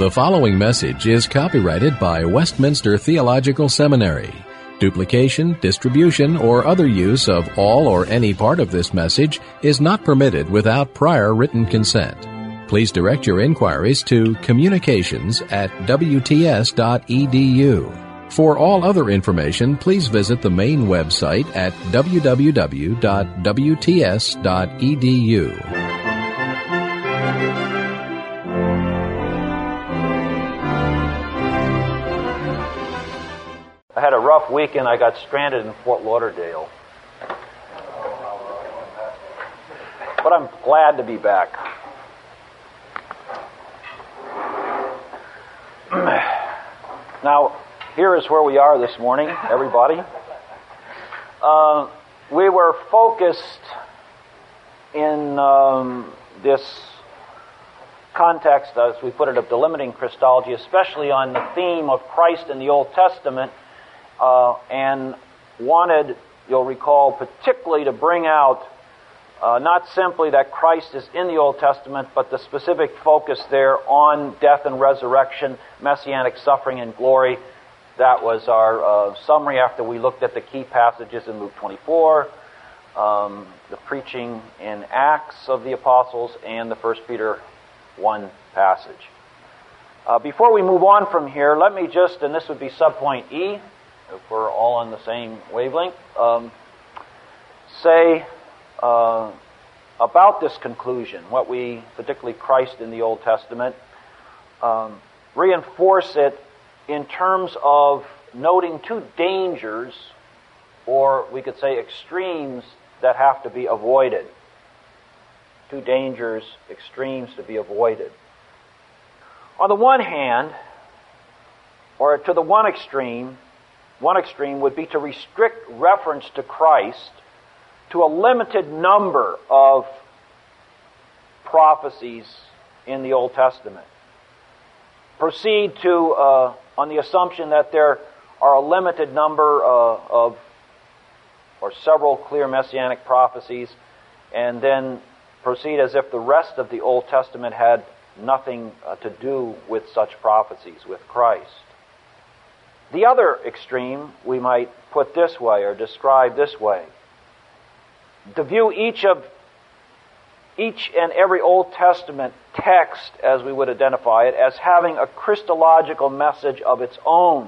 The following message is copyrighted by Westminster Theological Seminary. Duplication, distribution, or other use of all or any part of this message is not permitted without prior written consent. Please direct your inquiries to communications@wts.edu. For all other information, please visit the main website at www.wts.edu. I had a rough weekend. I got stranded in Fort Lauderdale. But I'm glad to be back. Now, here is where we are this morning, everybody. We were focused in this context, as we put it, of delimiting Christology, especially on the theme of Christ in the Old Testament, and wanted, you'll recall, particularly to bring out not simply that Christ is in the Old Testament, but the specific focus there on death and resurrection, messianic suffering and glory. That was our summary after we looked at the key passages in Luke 24, the preaching in Acts of the Apostles, and the 1 Peter 1 passage. Before we move on from here, let me just, and this would be subpoint E, if we're all on the same wavelength, say about this conclusion, what we, particularly Christ in the Old Testament, reinforce it in terms of noting two dangers, or we could say extremes, that have to be avoided. Two dangers, extremes to be avoided. On the one hand, or to the one extreme would be to restrict reference to Christ to a limited number of prophecies in the Old Testament. Proceed to, on the assumption that there are a limited number of, or several clear messianic prophecies, and then proceed as if the rest of the Old Testament had nothing to do with such prophecies, with Christ. The other extreme we might put this way, or describe this way: to view each and every Old Testament text, as we would identify it, as having a Christological message of its own.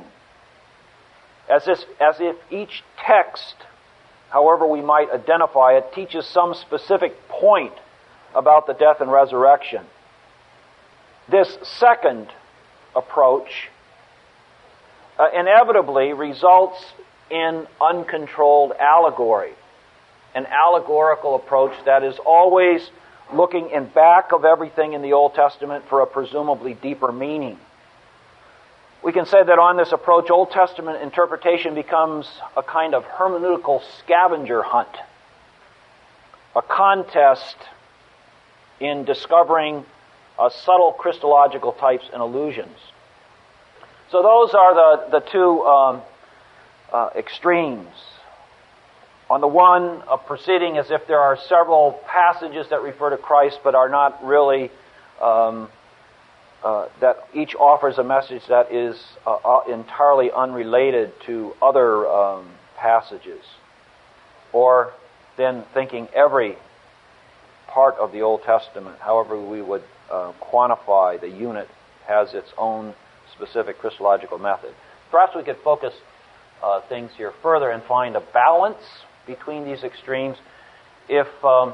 As if each text, however we might identify it, teaches some specific point about the death and resurrection. This second approach inevitably results in uncontrolled allegory, an allegorical approach that is always looking in back of everything in the Old Testament for a presumably deeper meaning. We can say that on this approach, Old Testament interpretation becomes a kind of hermeneutical scavenger hunt, a contest in discovering subtle Christological types and allusions. So those are the two extremes. On the one, proceeding as if there are several passages that refer to Christ, but are not really, that each offers a message that is entirely unrelated to other passages. Or then thinking every part of the Old Testament, however we would quantify the unit, has its own specific Christological method. Perhaps we could focus things here further and find a balance between these extremes if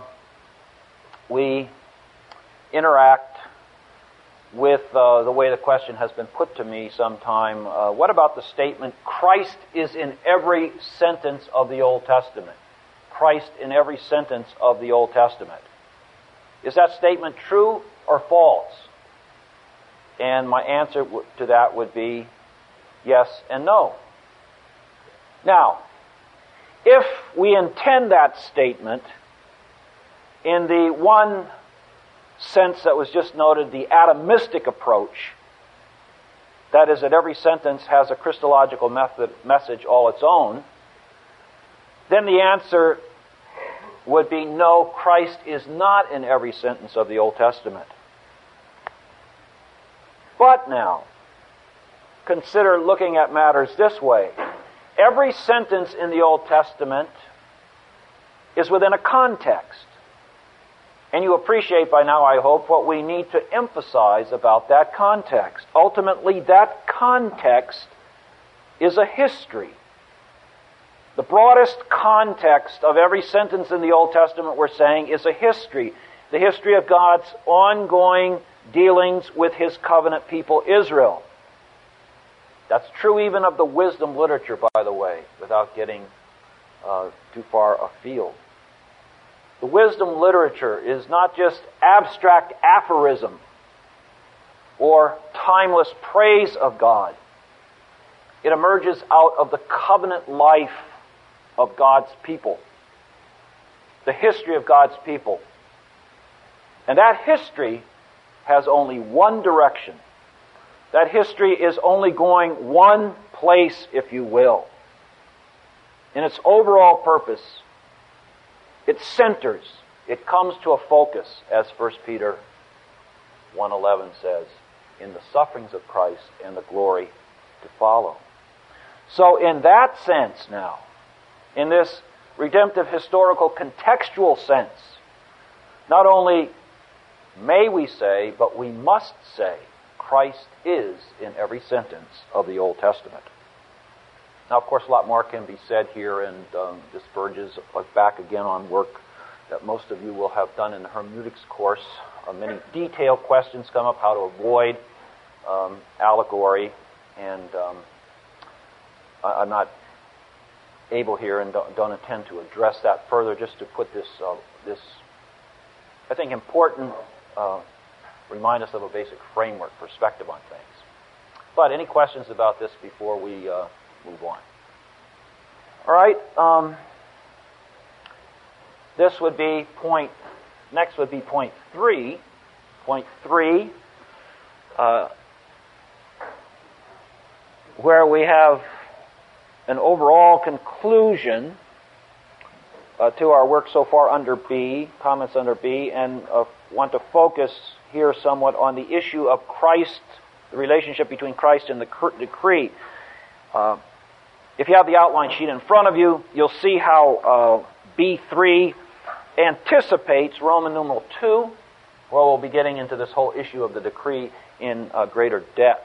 we interact with the way the question has been put to me sometime. What about the statement, Christ is in every sentence of the Old Testament? Christ in every sentence of the Old Testament. Is that statement true or false? And my answer to that would be yes and no. Now, if we intend that statement in the one sense that was just noted, the atomistic approach, that is, that every sentence has a Christological message all its own, then the answer would be no, Christ is not in every sentence of the Old Testament. But now, consider looking at matters this way. Every sentence in the Old Testament is within a context. And you appreciate by now, I hope, what we need to emphasize about that context. Ultimately, that context is a history. The broadest context of every sentence in the Old Testament, we're saying, is a history. The history of God's ongoing dealings with His covenant people, Israel. That's true even of the wisdom literature, by the way, without getting too far afield. The wisdom literature is not just abstract aphorism or timeless praise of God. It emerges out of the covenant life of God's people, the history of God's people. And that history has only one direction. That history is only going one place, if you will. In its overall purpose, it centers, it comes to a focus, as 1 Peter 1:11 says, in the sufferings of Christ and the glory to follow. So in that sense now, in this redemptive historical contextual sense, not only may we say, but we must say, Christ is in every sentence of the Old Testament. Now, of course, a lot more can be said here, and this verges back again on work that most of you will have done in the hermeneutics course. Many detailed questions come up, how to avoid allegory, and I'm not able here and don't intend to address that further, just to put this, I think, important, remind us of a basic framework, perspective on things. But any questions about this before we move on? All right. This would be next would be point 3. Point 3, where we have an overall conclusion to our work so far under B, comments under B, and want to focus here somewhat on the issue of Christ, the relationship between Christ and the decree. If you have the outline sheet in front of you, you'll see how B3 anticipates Roman numeral 2, where we'll be getting into this whole issue of the decree in greater depth.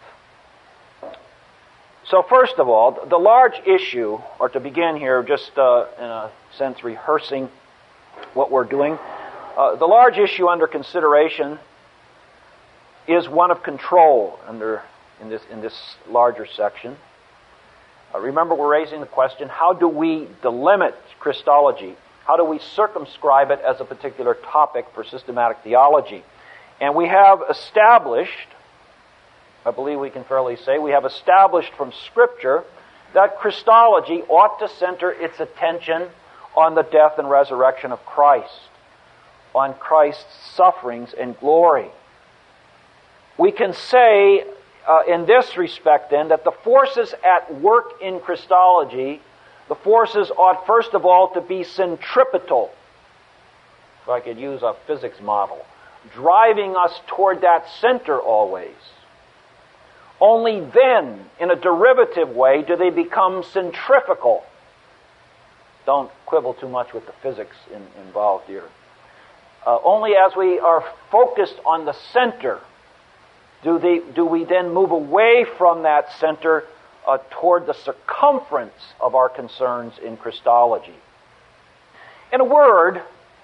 So first of all, the large issue, or to begin here, just in a sense rehearsing what we're doing, the large issue under consideration is one of control in this larger section. Remember, we're raising the question, how do we delimit Christology? How do we circumscribe it as a particular topic for systematic theology? And we have established, I believe we can fairly say, we have established from Scripture that Christology ought to center its attention on the death and resurrection of Christ, on Christ's sufferings and glory. We can say, in this respect then, that the forces at work in Christology, the forces ought first of all to be centripetal, if I could use a physics model, driving us toward that center always. Only then, in a derivative way, do they become centrifugal. Don't quibble too much with the physics involved here. Only as we are focused on the center do we then move away from that center toward the circumference of our concerns in Christology. In a word,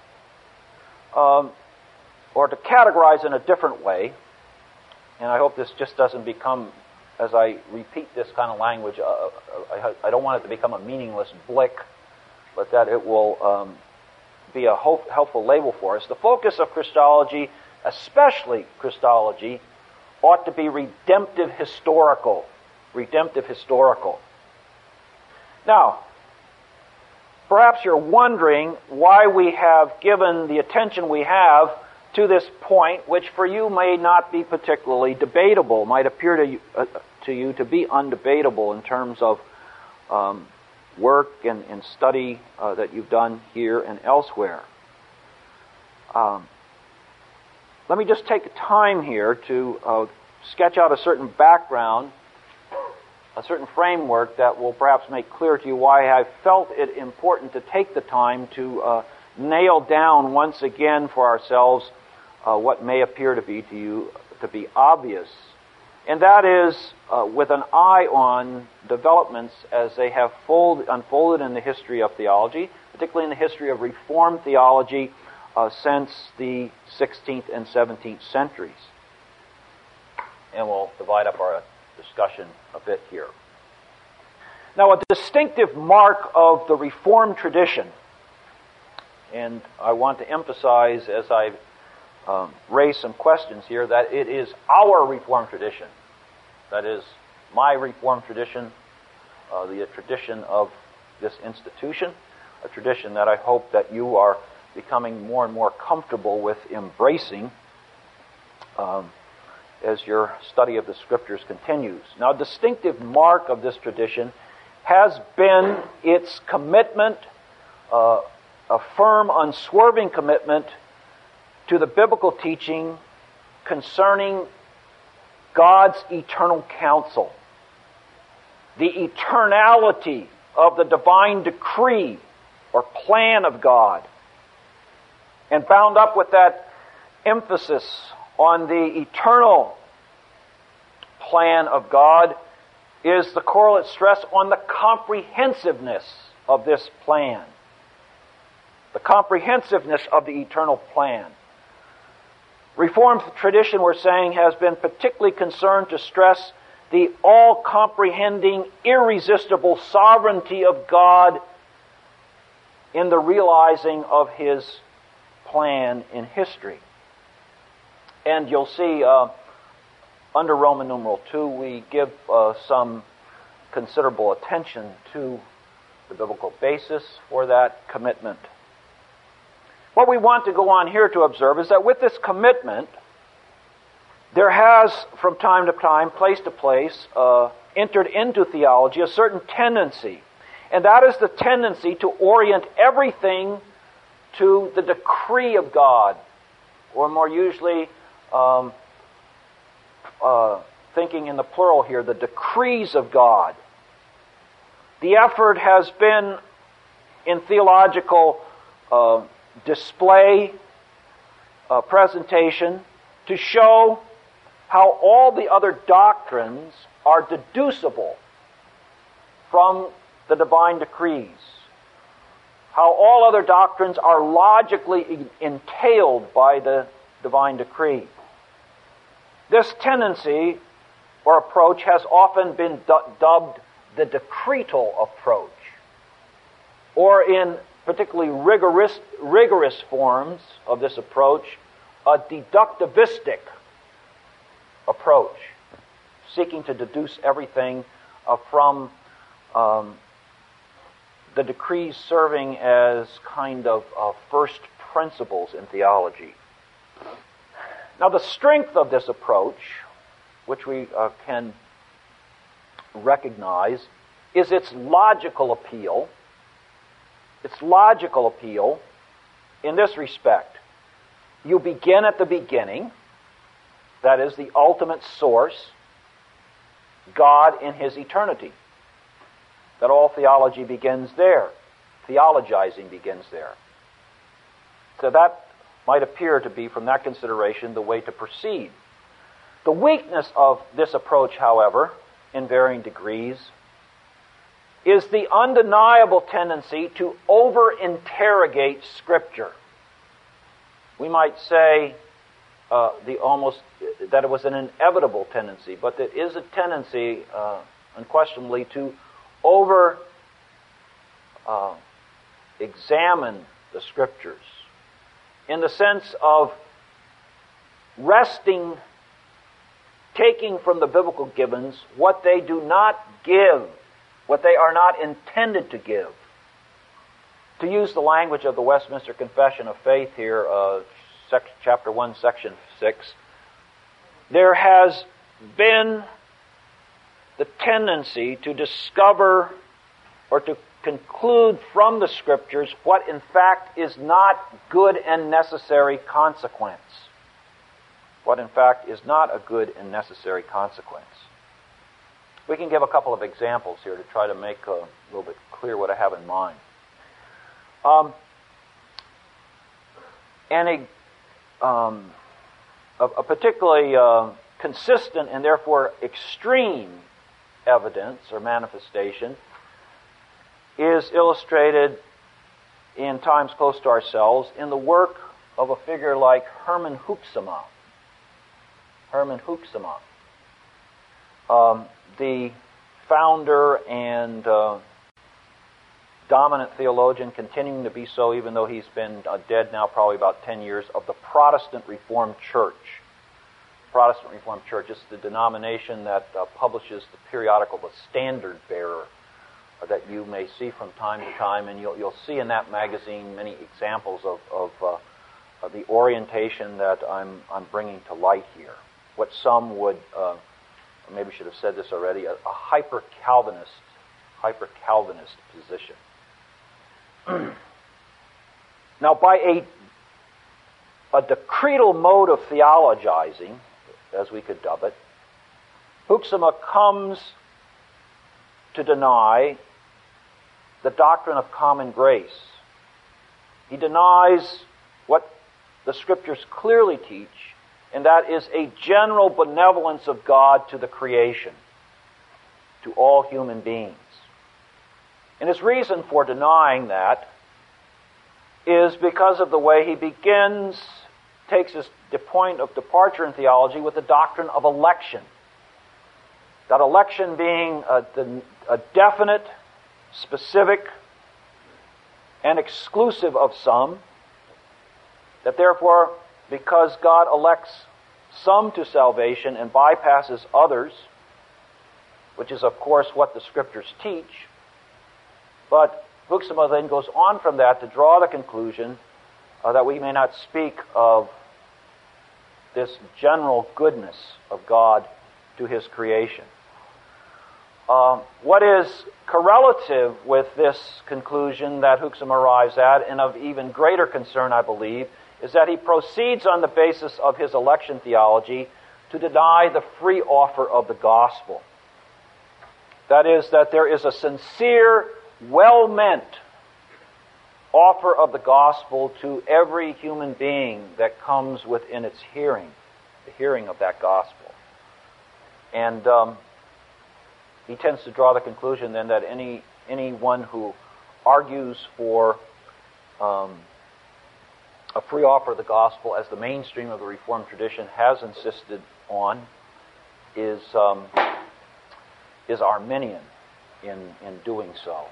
or to categorize in a different way, and I hope this just doesn't become, as I repeat this kind of language, I don't want it to become a meaningless blick, but that it will be a helpful label for us. The focus of Christology, especially Christology, ought to be redemptive historical. Redemptive historical. Now, perhaps you're wondering why we have given the attention we have to this point, which for you may not be particularly debatable, might appear to you to be undebatable in terms of work and study that you've done here and elsewhere. Let me just take time here to sketch out a certain background, a certain framework that will perhaps make clear to you why I felt it important to take the time to nail down once again for ourselves what may appear to be to you to be obvious. And that is with an eye on developments as they have unfolded in the history of theology, particularly in the history of Reformed theology since the 16th and 17th centuries. And we'll divide up our discussion a bit here. Now, a distinctive mark of the Reformed tradition, and I want to emphasize as I raise some questions here, that it is our Reformed tradition. That is, my Reformed tradition, the tradition of this institution, a tradition that I hope that you are becoming more and more comfortable with embracing as your study of the Scriptures continues. Now, a distinctive mark of this tradition has been its commitment, a firm, unswerving commitment to the biblical teaching concerning God's eternal counsel, the eternality of the divine decree or plan of God. And bound up with that emphasis on the eternal plan of God is the correlate stress on the comprehensiveness of this plan. The comprehensiveness of the eternal plan. Reformed tradition, we're saying, has been particularly concerned to stress the all-comprehending, irresistible sovereignty of God in the realizing of His plan in history. And you'll see under Roman numeral 2, we give some considerable attention to the biblical basis for that commitment. What we want to go on here to observe is that with this commitment, there has, from time to time, place to place, entered into theology a certain tendency. And that is the tendency to orient everything to the decree of God, or more usually, thinking in the plural here, the decrees of God. The effort has been in theological display, presentation, to show how all the other doctrines are deducible from the divine decrees. How all other doctrines are logically entailed by the divine decree. This tendency or approach has often been dubbed the decretal approach, or in particularly rigorous forms of this approach, a deductivistic approach, seeking to deduce everything from the decrees serving as kind of first principles in theology. Now, the strength of this approach, which we can recognize, is its logical appeal. Its logical appeal in this respect. You begin at the beginning, that is the ultimate source, God in His eternity. That all theology begins there. Theologizing begins there. So that might appear to be, from that consideration, the way to proceed. The weakness of this approach, however, in varying degrees, is the undeniable tendency to over-interrogate Scripture. We might say that it was an inevitable tendency, but there is a tendency, unquestionably, to over-examine the Scriptures in the sense of taking from the biblical givens what they do not give, what they are not intended to give. To use the language of the Westminster Confession of Faith here, chapter 1, section 6, there has been the tendency to discover or to conclude from the Scriptures what in fact is not good and necessary consequence. what in fact is not a good and necessary consequence. We can give a couple of examples here to try to make a little bit clear what I have in mind. A particularly consistent and therefore extreme evidence or manifestation is illustrated in times close to ourselves in the work of a figure like Hermann Hoeksema. Hermann Hoeksema, the founder and dominant theologian, continuing to be so even though he's been dead now probably about 10 years, of the Protestant Reformed Church. Protestant Reformed Church is the denomination that publishes the periodical The Standard Bearer that you may see from time to time, and you'll see in that magazine many examples of the orientation that I'm bringing to light here. What some would, maybe should have said this already, a hyper-Calvinist position. Now, by a decretal mode of theologizing, as we could dub it, Hoeksema comes to deny the doctrine of common grace. He denies what the Scriptures clearly teach, and that is a general benevolence of God to the creation, to all human beings. And his reason for denying that is because of the way he takes the point of departure in theology with the doctrine of election. That election being a definite, specific, and exclusive of some, that therefore, because God elects some to salvation and bypasses others, which is of course what the Scriptures teach, but Hoeksema then goes on from that to draw the conclusion that we may not speak of this general goodness of God to His creation. What is correlative with this conclusion that Hoeksema arrives at, and of even greater concern, I believe, is that he proceeds on the basis of his election theology to deny the free offer of the gospel. That is, that there is a sincere, well-meant offer of the gospel to every human being that comes within its hearing, the hearing of that gospel. And he tends to draw the conclusion then that anyone who argues for a free offer of the gospel, as the mainstream of the Reformed tradition has insisted on, is Arminian in doing so.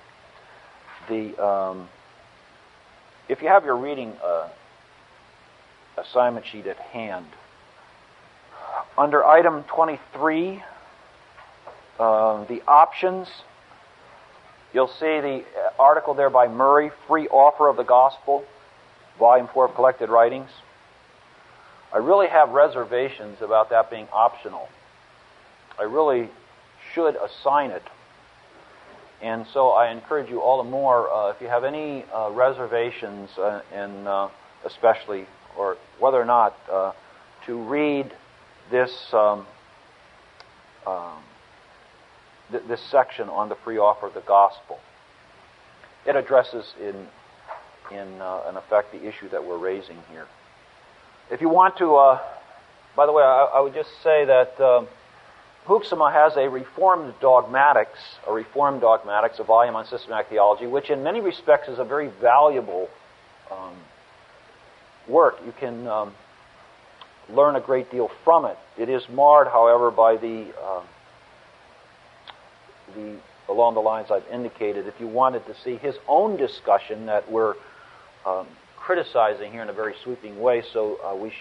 If you have your reading assignment sheet at hand, under item 23, the options, you'll see the article there by Murray, Free Offer of the Gospel, Volume 4 of Collected Writings. I really have reservations about that being optional. I really should assign it. And so I encourage you all the more, if you have any reservations, and especially, or whether or not, to read this this section on the free offer of the gospel. It addresses in effect the issue that we're raising here. If you want to, by the way, I would just say that Hoeksema has a Reformed Dogmatics, a volume on systematic theology, which in many respects is a very valuable work. You can learn a great deal from it. It is marred, however, by along the lines I've indicated. If you wanted to see his own discussion that we're criticizing here in a very sweeping way, so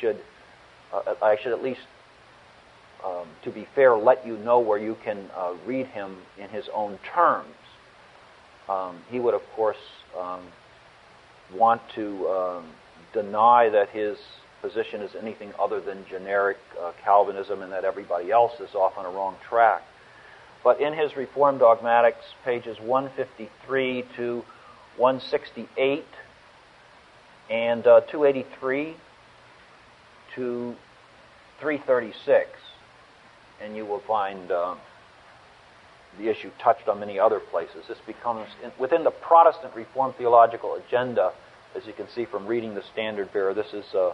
I should at least, to be fair, let you know where you can read him in his own terms. He would, of course, want to deny that his position is anything other than generic Calvinism and that everybody else is off on a wrong track. But in his Reformed Dogmatics, pages 153 to 168 and 283 to 336, and you will find the issue touched on many other places. This becomes, within the Protestant Reformed theological agenda, as you can see from reading the Standard Bearer, this is the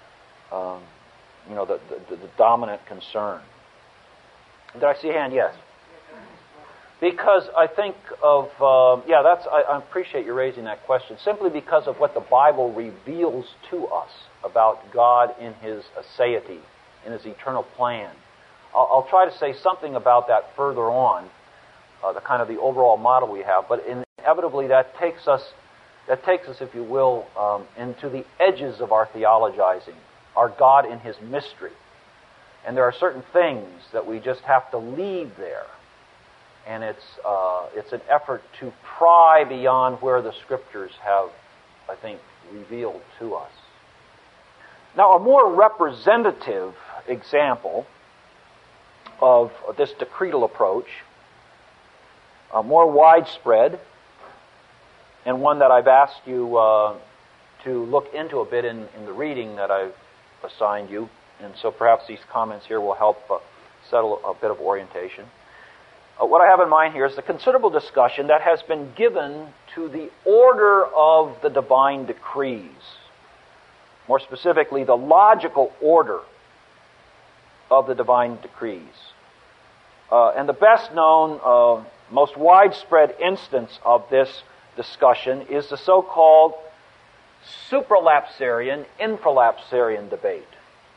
dominant concern. Did I see a hand? Yes. Because I think of, I appreciate you raising that question, simply because of what the Bible reveals to us about God in His aseity, in His eternal plan. I'll try to say something about that further on, the overall model we have, but inevitably that takes us, if you will, into the edges of our theologizing, our God in His mystery. And there are certain things that we just have to leave there. And it's an effort to pry beyond where the Scriptures have, I think, revealed to us. Now, a more representative example of this decretal approach, more widespread, and one that I've asked you to look into a bit in the reading that I've assigned you, and so perhaps these comments here will help settle a bit of orientation. What I have in mind here is the considerable discussion that has been given to the order of the divine decrees. More specifically, the logical order of the divine decrees. And the best known, most widespread instance of this discussion is the so-called supralapsarian, infralapsarian debate.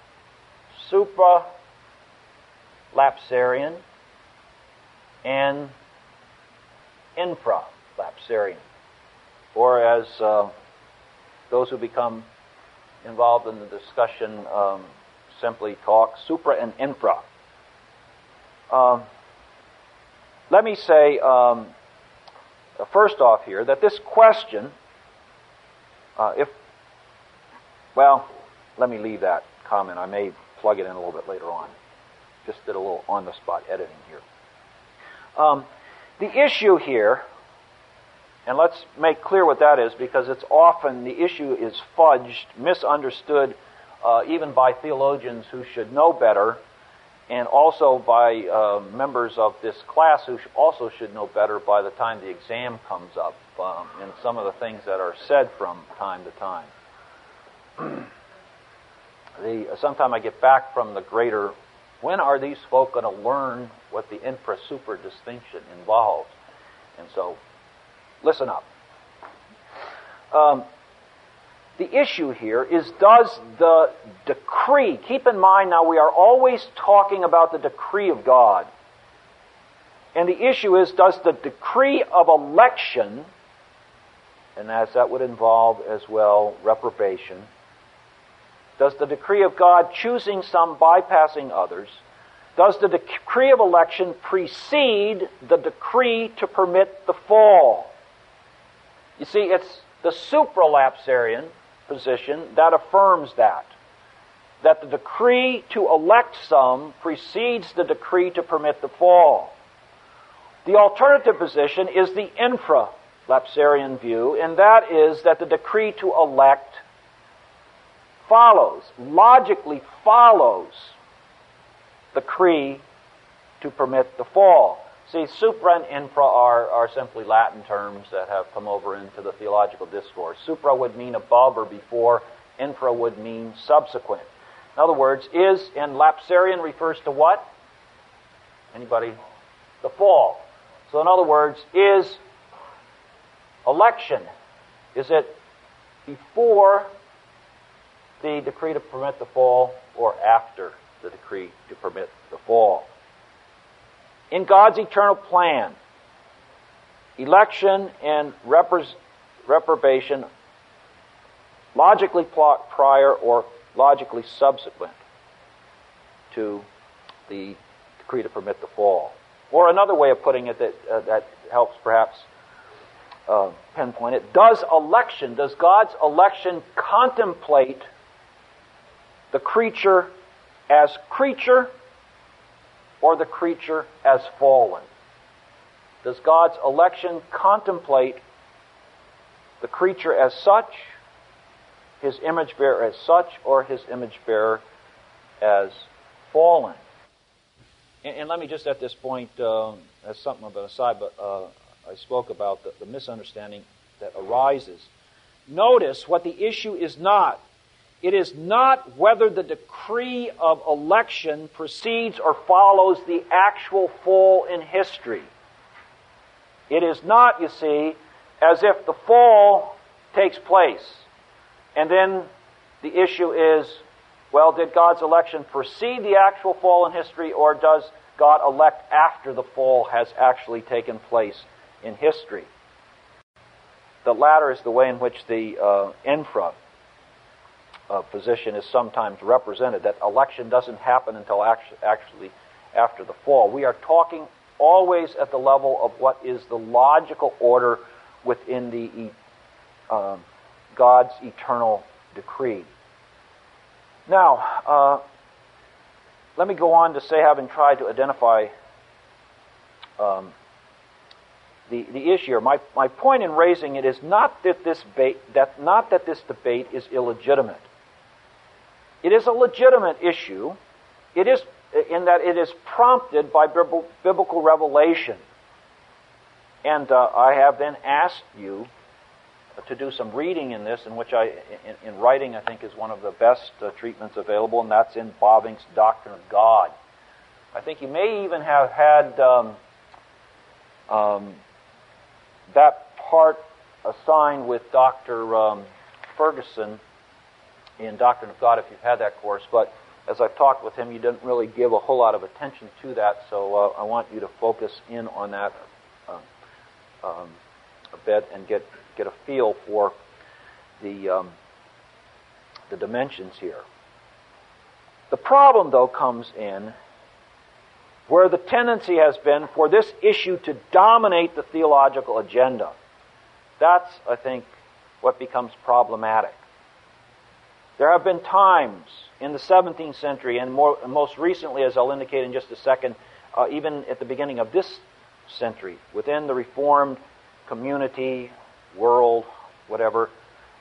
Supralapsarian and infralapsarian, or as those who become involved in the discussion simply talk, supra and infra. Let me say first off here that this question, let me leave that comment. I may plug it in a little bit later on. Just did a little on-the-spot editing here. The issue here, and let's make clear what that is, because it's often the issue is fudged, misunderstood, even by theologians who should know better, and also by members of this class who also should know better by the time the exam comes up, and some of the things that are said from time to time. Sometime I get back from the greater, when are these folk going to learn what the infra-super distinction involves? And so, listen up. The issue here is, does the decree, keep in mind now we are always talking about the decree of God. And the issue is, does the decree of election, and as that would involve as well reprobation, does the decree of God choosing some, bypassing others, does the decree of election precede the decree to permit the fall? You see, it's the supralapsarian position that affirms that the decree to elect some precedes the decree to permit the fall. The alternative position is the infralapsarian view, and that is that the decree to elect logically follows the decree to permit the fall. See, supra and infra are simply Latin terms that have come over into the theological discourse. Supra would mean above or before, infra would mean subsequent. In other words, is in lapsarian refers to what? Anybody? The fall. So in other words, is election, is it before the decree to permit the fall or after the decree to permit the fall? In God's eternal plan, election and reprobation logically prior or logically subsequent to the decree to permit the fall. Or another way of putting it that helps perhaps pinpoint it, does God's election contemplate the creature as creature or the creature as fallen? Does God's election contemplate the creature as such, His image bearer as such, or His image bearer as fallen. And let me just at this point, as something of an aside, but I spoke about the misunderstanding that arises. Notice what the issue is not. It is not whether the decree of election precedes or follows the actual fall in history. It is not, you see, as if the fall takes place. And then the issue is, well, did God's election precede the actual fall in history, or does God elect after the fall has actually taken place in history? The latter is the way in which the infra position is sometimes represented, that election doesn't happen until actually after the fall. We are talking always at the level of what is the logical order within the God's eternal decree. Now, let me go on to say, having tried to identify the issue here. My point in raising it is not that this debate is illegitimate. It is a legitimate issue. It is in that it is prompted by biblical revelation. And I have then asked you to do some reading in this, in which in writing, I think is one of the best treatments available, and that's in Bavinck's Doctrine of God. I think you may even have had that part assigned with Dr. Ferguson in Doctrine of God, if you've had that course. But as I've talked with him, you didn't really give a whole lot of attention to that, so I want you to focus in on that a bit and get a feel for the dimensions here. The problem, though, comes in where the tendency has been for this issue to dominate the theological agenda. That's, I think, what becomes problematic. There have been times in the 17th century, and most recently, as I'll indicate in just a second, even at the beginning of this century, within the Reformed community, world, whatever,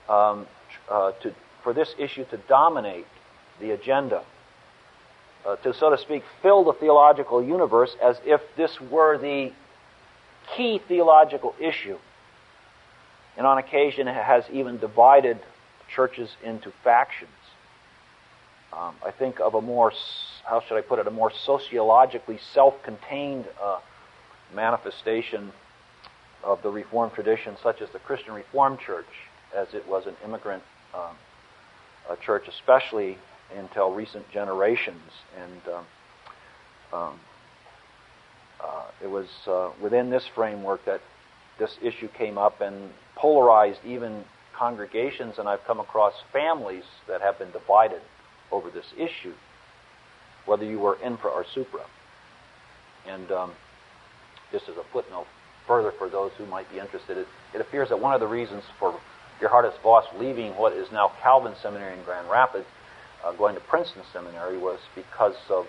for this issue to dominate the agenda, to, so to speak, fill the theological universe as if this were the key theological issue. And on occasion it has even divided churches into factions. I think of a more, how should I put it, a more sociologically self-contained manifestation of the Reformed tradition, such as the Christian Reformed Church, as it was an immigrant church, especially until recent generations. And it was within this framework that this issue came up and polarized even congregations, and I've come across families that have been divided over this issue, whether you were infra or supra. And just as a footnote further for those who might be interested, it appears that one of the reasons for Gerhardus Voss leaving what is now Calvin Seminary in Grand Rapids, going to Princeton Seminary, was because of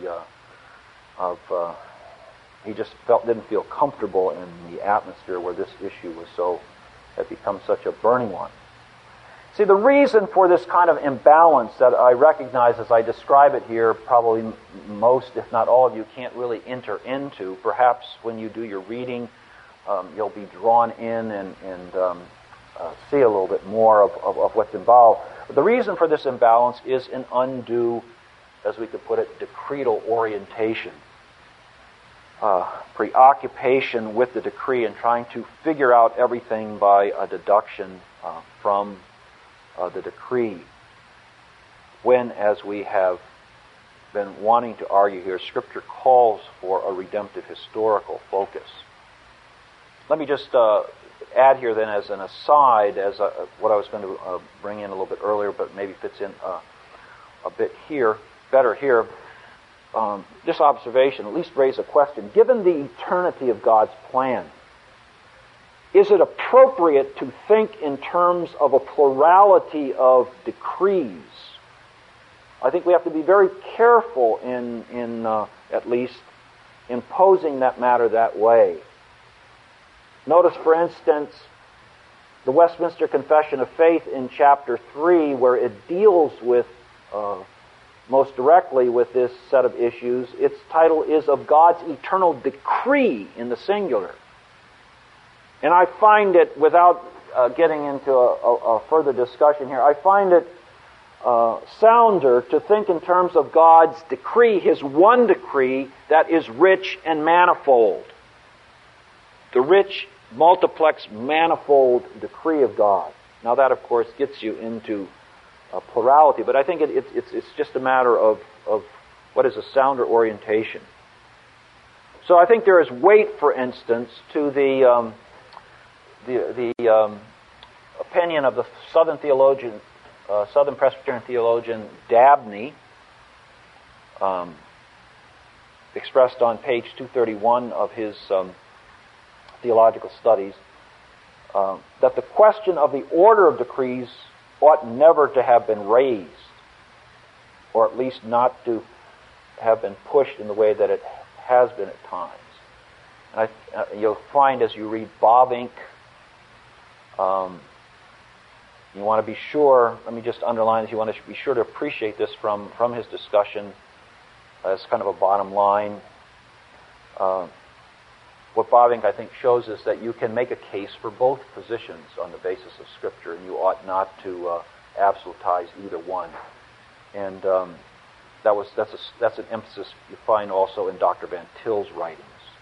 he just didn't feel comfortable in the atmosphere where this issue had become such a burning one. See, the reason for this kind of imbalance that I recognize as I describe it here, probably most, if not all of you, can't really enter into. Perhaps when you do your reading, you'll be drawn in and see a little bit more of what's involved. But the reason for this imbalance is an undue, as we could put it, decretal orientation. Preoccupation with the decree and trying to figure out everything by a deduction from the decree. When, as we have been wanting to argue here, Scripture calls for a redemptive historical focus. Let me just add here then as an aside, as what I was going to bring in a little bit earlier, but maybe fits in a bit here, better here. This observation at least raise a question. Given the eternity of God's plan, is it appropriate to think in terms of a plurality of decrees? I think we have to be very careful in at least imposing that matter that way. Notice, for instance, the Westminster Confession of Faith in chapter 3, where it deals with most directly directly with this set of issues. Its title is Of God's Eternal Decree in the Singular. And I find it, without getting into a further discussion here, I find it sounder to think in terms of God's decree, His one decree that is rich and manifold. The rich, multiplex, manifold decree of God. Now that, of course, gets you into plurality, but I think it's just a matter of what is a sounder orientation. So I think there is weight, for instance, to the opinion of the Southern Presbyterian theologian Dabney, expressed on page 231 of his Theological Studies, that the question of the order of decrees ought never to have been raised, or at least not to have been pushed in the way that it has been at times. And you'll find as you read Bavinck, you want to be sure, let me just underline this, you want to be sure to appreciate this from his discussion as kind of a bottom line. What Bavinck, I think, shows is that you can make a case for both positions on the basis of Scripture, and you ought not to absolutize either one. And that's an emphasis you find also in Dr. Van Til's writings.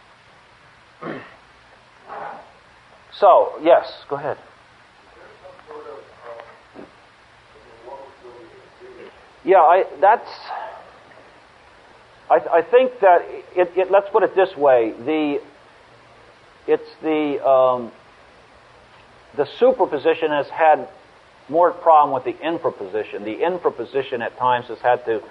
So, yes, go ahead. Yeah, I think that let's put it this way: the superposition has had more problem with the infraposition. The infraposition at times has had to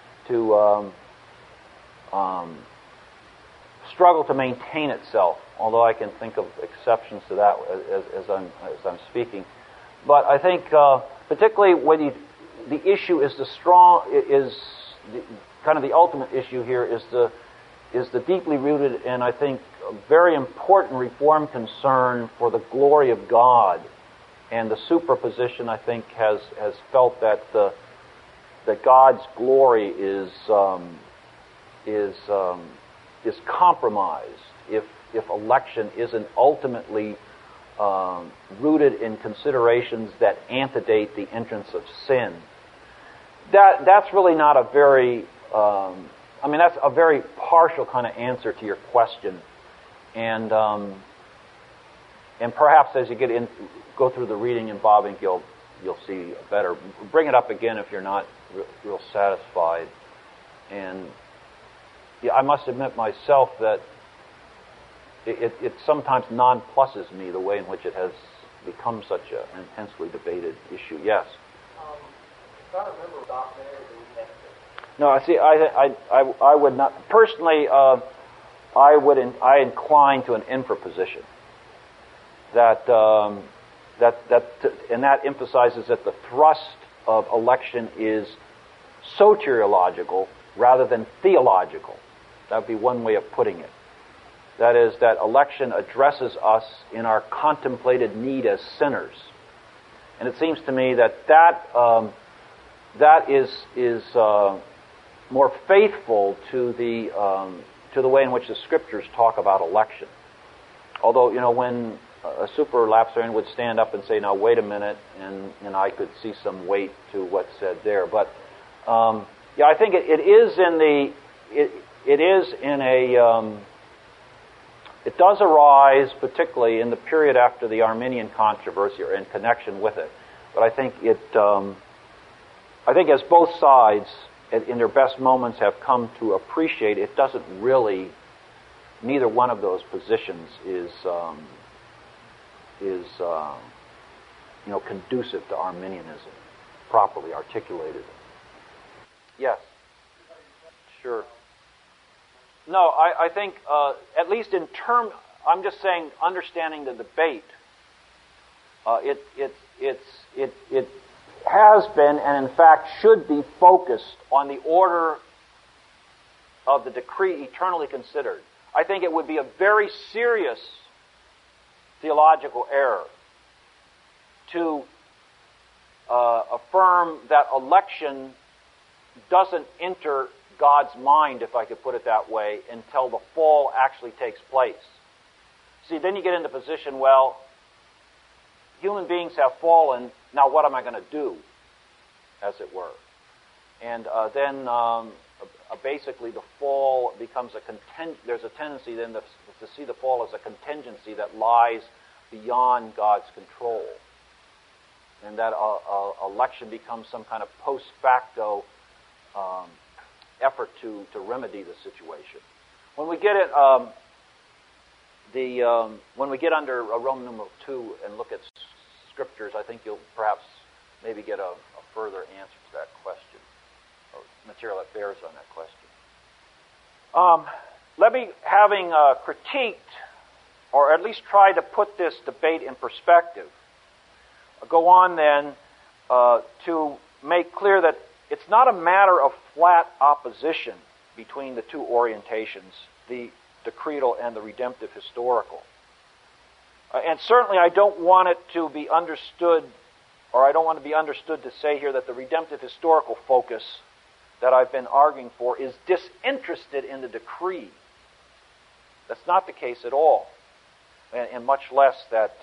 struggle to maintain itself. Although I can think of exceptions to that as I'm speaking, but I think particularly when the issue is kind of the ultimate issue here is the deeply rooted and I think very important Reformed concern for the glory of God, and the superposition I think has felt that God's glory is compromised if election isn't ultimately rooted in considerations that antedate the entrance of sin. That's really not a very that's a very partial kind of answer to your question, and perhaps as you go through the reading in Bavinck, you'll see better. Bring it up again if you're not real satisfied. And yeah, I must admit myself that it sometimes nonpluses me the way in which it has become such an intensely debated issue. Yes. I don't remember Doc there. No, I see. I would not personally. I incline to an infraposition. And that emphasizes that the thrust of election is soteriological rather than theological. That would be one way of putting it. That is, that election addresses us in our contemplated need as sinners, and it seems to me that is more faithful to the way in which the Scriptures talk about election. Although, when a superlapsarian would stand up and say, "Now wait a minute," and I could see some weight to what's said there. But I think it does arise, particularly in the period after the Arminian controversy or in connection with it. But I think as both sides, in their best moments, have come to appreciate, it doesn't really. Neither one of those positions is conducive to Arminianism, properly articulated. Yes. Sure. No, I think at least in term, I'm just saying, understanding the debate. It has been, and in fact should be, focused on the order of the decree eternally considered. I think it would be a very serious theological error to affirm that election doesn't enter God's mind, if I could put it that way, until the fall actually takes place. See, then you get in the position, well, human beings have fallen, now what am I going to do, as it were? And then basically the fall becomes there's a tendency then to see the fall as a contingency that lies beyond God's control. And that election becomes some kind of post facto effort to remedy the situation. When we get it, when we get under Roman numeral 2 and look at scriptures, I think you'll perhaps maybe get a further answer to that question, or material that bears on that question. Let me, having critiqued, or at least tried to put this debate in perspective, go on then to make clear that it's not a matter of flat opposition between the two orientations, the decretal and the redemptive historical. And certainly I don't want it to be understood, or I don't want to be understood to say here that the redemptive historical focus that I've been arguing for is disinterested in the decree. That's not the case at all, and much less that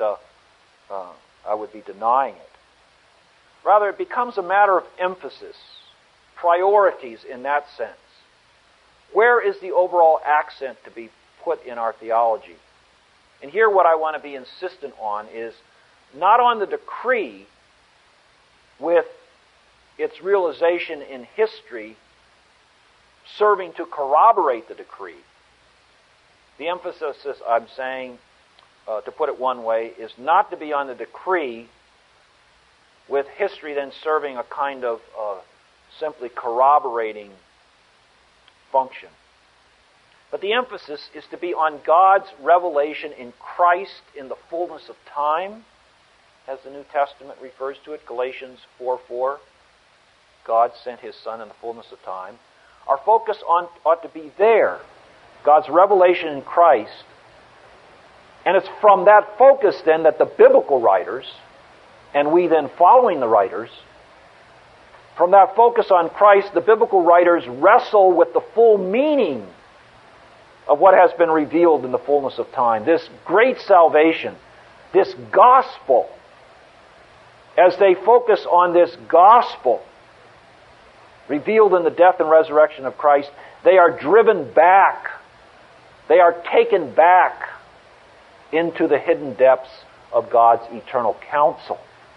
I would be denying it. Rather, it becomes a matter of emphasis, priorities in that sense. Where is the overall accent to be put in our theology? And here what I want to be insistent on is not on the decree with its realization in history serving to corroborate the decree. The emphasis, I'm saying, to put it one way, is not to be on the decree with history then serving a kind of simply corroborating function. But the emphasis is to be on God's revelation in Christ in the fullness of time, as the New Testament refers to it, Galatians 4:4. God sent His Son in the fullness of time. Our focus ought to be there, God's revelation in Christ. And it's from that focus then that the biblical writers, and we then following the writers, from that focus on Christ, the biblical writers wrestle with the full meaning of what has been revealed in the fullness of time. This great salvation, this gospel. As they focus on this gospel revealed in the death and resurrection of Christ, they are driven back. They are taken back into the hidden depths of God's eternal counsel.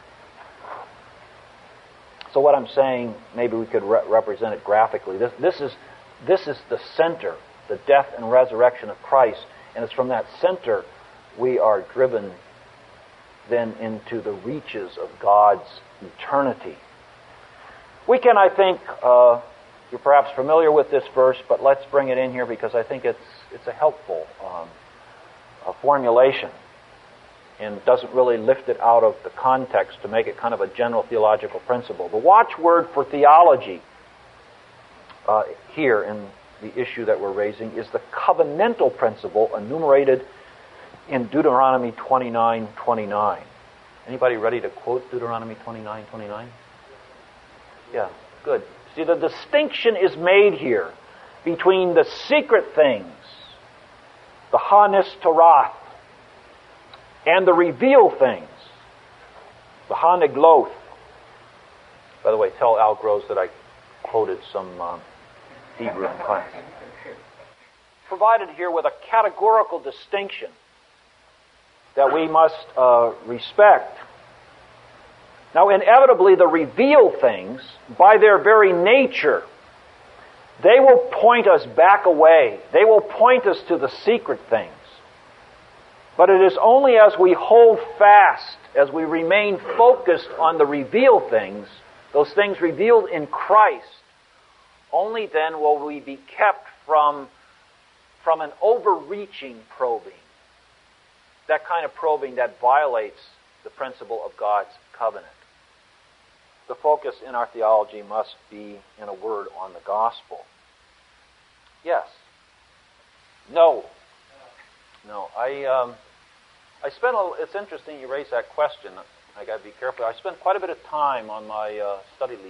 So what I'm saying, maybe we could represent it graphically. This is the center, the death and resurrection of Christ, and it's from that center we are driven then into the reaches of God's eternity. We can, I think, you're perhaps familiar with this verse, but let's bring it in here because I think it's a helpful formulation and doesn't really lift it out of the context to make it kind of a general theological principle. The watchword for theology here in the issue that we're raising is the covenantal principle enumerated in Deuteronomy 29:29. Anybody ready to quote Deuteronomy 29:29? Yeah, good. See, the distinction is made here between the secret things, the Hanis Torath, and the revealed things, the Hanigloth. By the way, tell Al Gross that I quoted some Hebrew in class. Provided here with a categorical distinction that we must respect. Now, inevitably, the revealed things, by their very nature, they will point us back away. They will point us to the secret things. But it is only as we hold fast, as we remain focused on the revealed things, those things revealed in Christ, only then will we be kept from an overreaching probing. That kind of probing that violates the principle of God's covenant. The focus in our theology must be, in a word, on the gospel. Yes? No. No. I spent it's interesting you raised that question. I got to be careful. I spent quite a bit of time on my study leave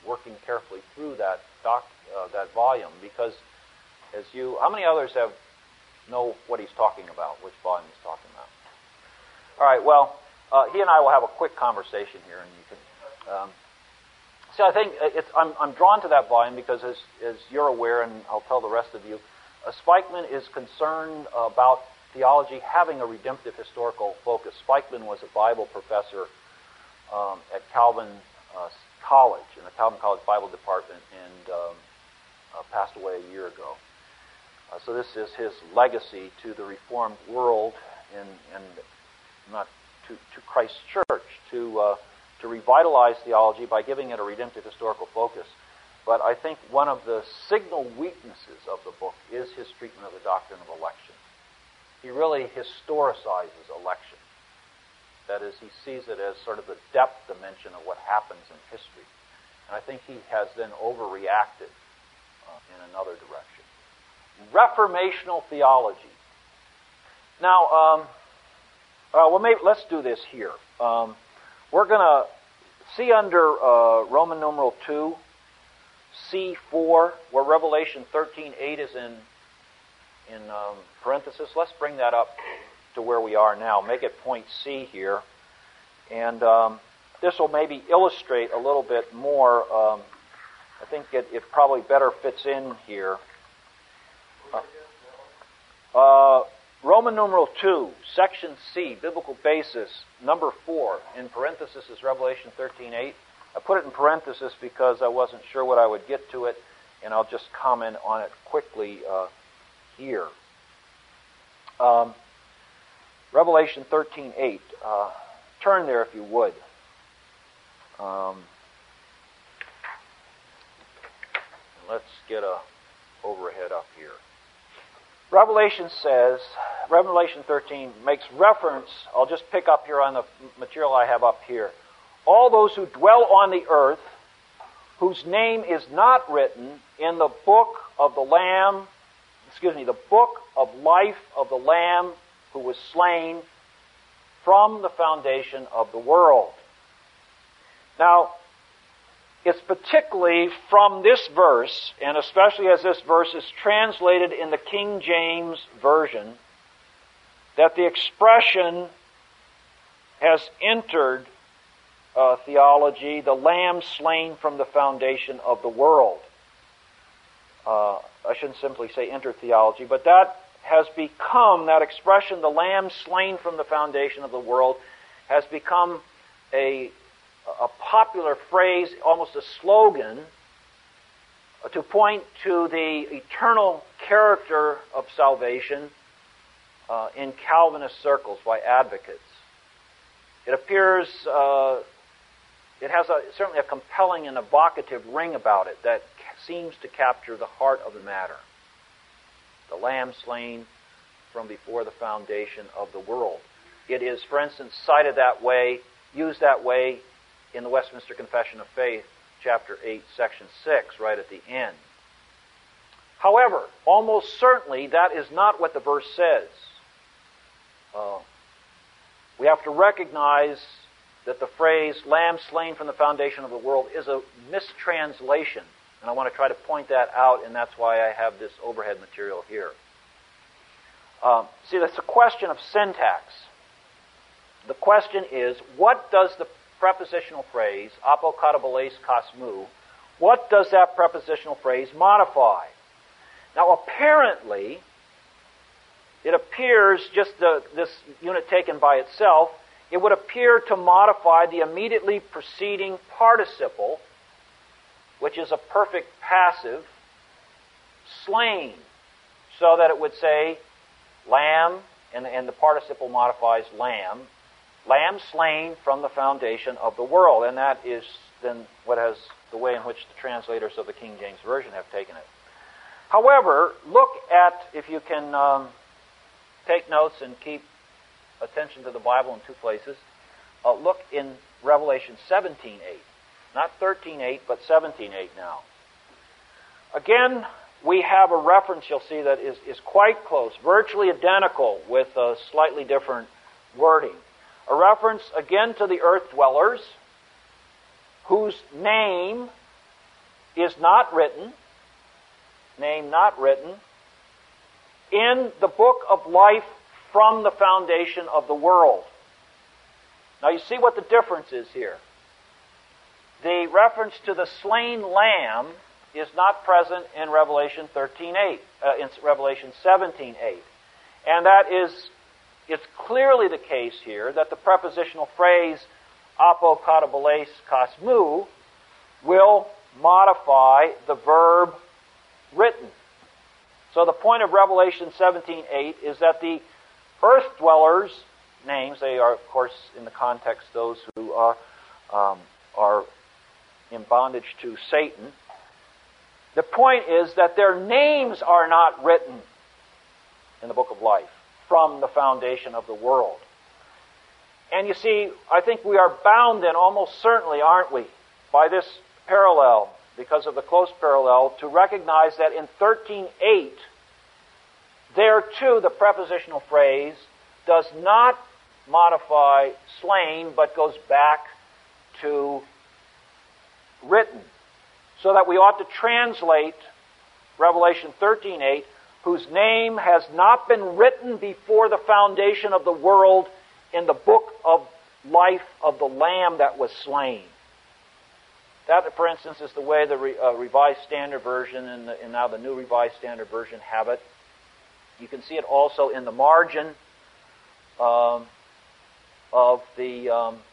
working carefully through that volume, because how many others know what he's talking about, which volume he's talking about? All right, well, he and I will have a quick conversation here, and you can... I think I'm drawn to that volume because, as you're aware, and I'll tell the rest of you, Spikeman is concerned about theology having a redemptive historical focus. Spikeman was a Bible professor at Calvin College, in the Calvin College Bible Department, and passed away a year ago. So this is his legacy to the Reformed world, and not to Christ's church, to revitalize theology by giving it a redemptive historical focus. But I think one of the signal weaknesses of the book is his treatment of the doctrine of election. He really historicizes election. That is, he sees it as sort of the depth dimension of what happens in history. And I think he has then overreacted in another direction. Reformational theology. Now, let's do this here. We're going to see under Roman numeral 2, C4, where Revelation 13:8 is in parenthesis. Let's bring that up to where we are now. Make it point C here. And this will maybe illustrate a little bit more. I think it probably better fits in here. Roman numeral 2, section C, biblical basis, number 4, in parenthesis is Revelation 13:8. I put it in parenthesis because I wasn't sure what I would get to it, and I'll just comment on it quickly here. Revelation 13:8. Turn there if you would. Let's get a overhead up here. Revelation 13 makes reference, I'll just pick up here on the material I have up here. All those who dwell on the earth, whose name is not written in the book of the Lamb, the book of life of the Lamb who was slain from the foundation of the world. Now, it's particularly from this verse, and especially as this verse is translated in the King James Version, that the expression has entered theology, the Lamb slain from the foundation of the world. I shouldn't simply say entered theology, but that has become, that expression, the Lamb slain from the foundation of the world, has become a popular phrase, almost a slogan, to point to the eternal character of salvation in Calvinist circles by advocates. It appears, it has certainly a compelling and evocative ring about it that seems to capture the heart of the matter. The Lamb slain from before the foundation of the world. It is, for instance, cited that way, used that way in the Westminster Confession of Faith, chapter 8, section 6, right at the end. However, almost certainly that is not what the verse says. We have to recognize that the phrase, Lamb slain from the foundation of the world, is a mistranslation. And I want to try to point that out, and that's why I have this overhead material here. See, that's a question of syntax. The question is, what does the prepositional phrase, apokataboles kosmu, what does that prepositional phrase modify? Now, apparently, it appears, just this unit taken by itself, it would appear to modify the immediately preceding participle, which is a perfect passive, slain, so that it would say lamb, and the participle modifies lamb slain from the foundation of the world. And that is then the way in which the translators of the King James Version have taken it. However, look at, if you can take notes and keep attention to the Bible in two places, look in Revelation 17:8. Not 13:8, but 17:8 now. Again, we have a reference, you'll see, that is quite close, virtually identical, with a slightly different wording. A reference, again, to the earth dwellers, whose name is not written, name not written, in the book of life from the foundation of the world. Now you see what the difference is here. The reference to the slain lamb is not present in Revelation 13:8, in Revelation 17:8. And that is, it's clearly the case here that the prepositional phrase apokataboles kosmu will modify the verb written. So the point of Revelation 17:8 is that the earth dwellers' names, they are of course in the context those who are in bondage to Satan. The point is that their names are not written in the book of life from the foundation of the world. And you see, I think we are bound then, almost certainly, aren't we, by this parallel, because of the close parallel, to recognize that in 13:8, there too the prepositional phrase does not modify slain, but goes back to written. So that we ought to translate Revelation 13:8, whose name has not been written before the foundation of the world in the book of life of the Lamb that was slain. That, for instance, is the way the Revised Standard Version and now the New Revised Standard Version have it. You can see it also in the margin of the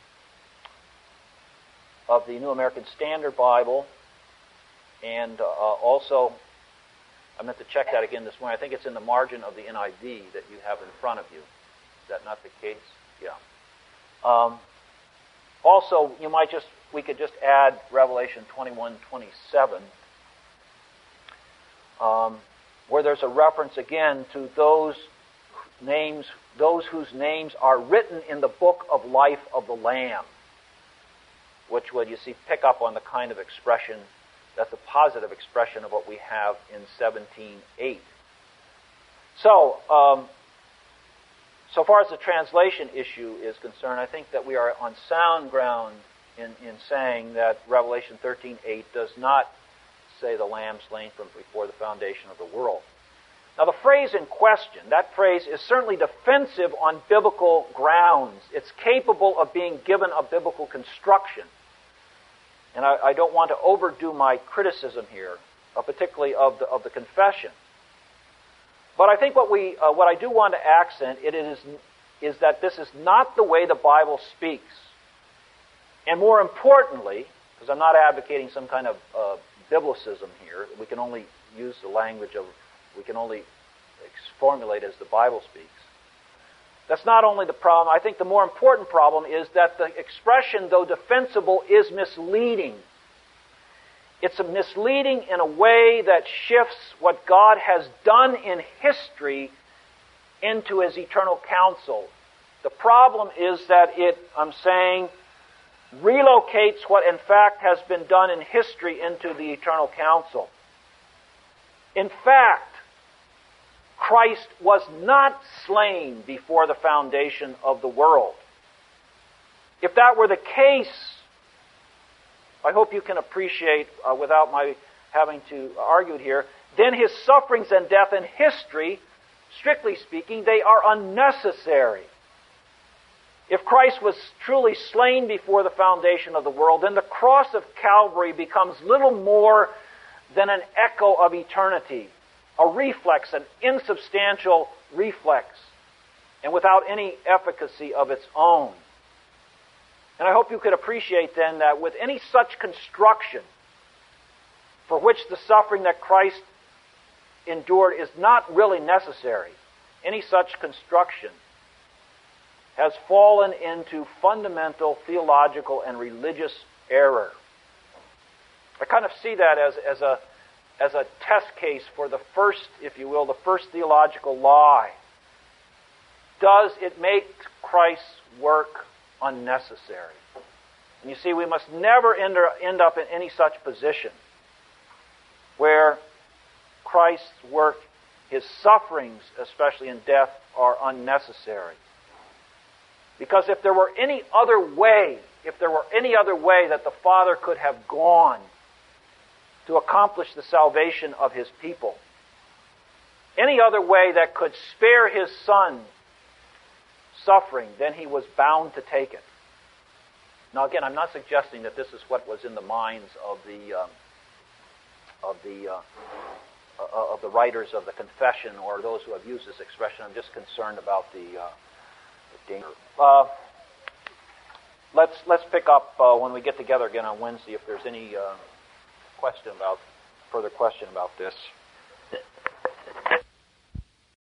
New American Standard Bible, and also, I meant to check that again this morning. I think it's in the margin of the NIV that you have in front of you. Is that not the case? Yeah. Also, we could just add Revelation 21:27, where there's a reference again to those whose names are written in the book of life of the Lamb, which would, you see, pick up on the kind of expression, that's a positive expression of what we have in 17:8. So, so far as the translation issue is concerned, I think that we are on sound ground in saying that Revelation 13:8 does not say the Lamb slain from before the foundation of the world. Now the phrase in question, that phrase is certainly defensive on biblical grounds. It's capable of being given a biblical construction. And I don't want to overdo my criticism here, particularly of the confession. But I think what I do want to accent is that this is not the way the Bible speaks. And more importantly, because I'm not advocating some kind of biblicism here, we can only use the language we can only formulate as the Bible speaks. That's not only the problem. I think the more important problem is that the expression, though defensible, is misleading. It's misleading in a way that shifts what God has done in history into His eternal counsel. The problem is that it, I'm saying, relocates what in fact has been done in history into the eternal counsel. In fact, Christ was not slain before the foundation of the world. If that were the case, I hope you can appreciate, without my having to argue here, then His sufferings and death in history, strictly speaking, they are unnecessary. If Christ was truly slain before the foundation of the world, then the cross of Calvary becomes little more than an echo of eternity, a reflex, an insubstantial reflex, and without any efficacy of its own. And I hope you could appreciate then that with any such construction, for which the suffering that Christ endured is not really necessary, any such construction has fallen into fundamental theological and religious error. I kind of see that as a test case for the first, if you will, the first theological lie. Does it make Christ's work unnecessary? And you see, we must never end up in any such position where Christ's work, His sufferings, especially in death, are unnecessary. Because if there were any other way that the Father could have gone to accomplish the salvation of his people. Any other way that could spare his Son suffering, then he was bound to take it. Now again, I'm not suggesting that this is what was in the minds of the writers of the Confession or those who have used this expression. I'm just concerned about the danger. Let's pick up when we get together again on Wednesday if there's any further question about this.